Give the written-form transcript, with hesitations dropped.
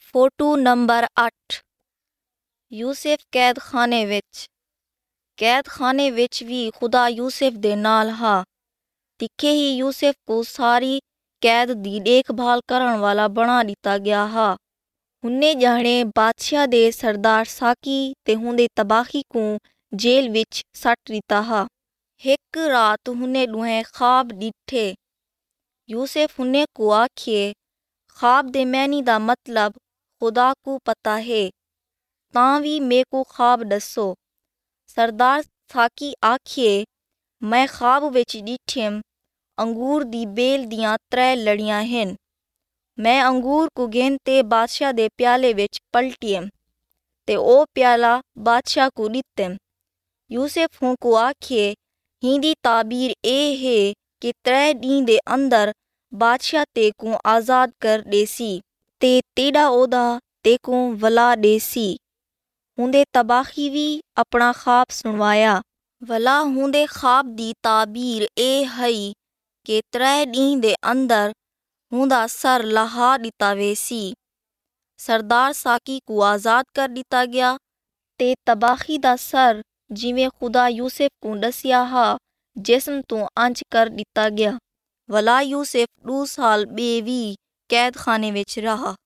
Photo number 8। Yusuf कैदखाने विच भी खुदा यूसुफ दे नाल हा। तिखे ही यूसुफ को सारी कैद दी देखभाल करन वाला बना दिता गया हा। हुन्ने जाने बादशाह दे सरदार साकी ते हुंदे तबाही को जेल विच सट दिता हा। एक रात हुन्ने दुहें ख्वाब डिठे। यूसुफ हुन्ने को आखिए, ख्वाब दे मैनी दा मतलब खुदा को पता है, तां भी मे को ख्वाब दसो। सरदार साकी आखिए, मैं ख्वाब विच डिठिम अंगूर दी बेल दियां 3 लड़ियां हैं। मैं अंगूर को गेंते बादशाह दे प्याले विच पलटियम ते ओ प्याला बादशाह को दित्तम। यूसुफ हूँ को आखिए, हिंदी ताबीर ए है कि 3 दी दे अंदर बादशाह ते को आज़ाद कर देसी ते तेड़ा ओदा ते को वला देसी। हुंदे तबाही भी अपना ख्वाब सुनवाया। वला हुंदे ख्वाब दी ताबीर ए हई कि 3 दी दे अंदर हुंदा सर लहा दिता वेसी। सरदार साकी को आज़ाद कर दिता गया ते तबाही दा सर जिवें खुदा यूसुफ को दसिया हा जिस्म तो अंज कर दिता गया। वला यूसुफ 2 साल बेवी कैद खाने विच रहा।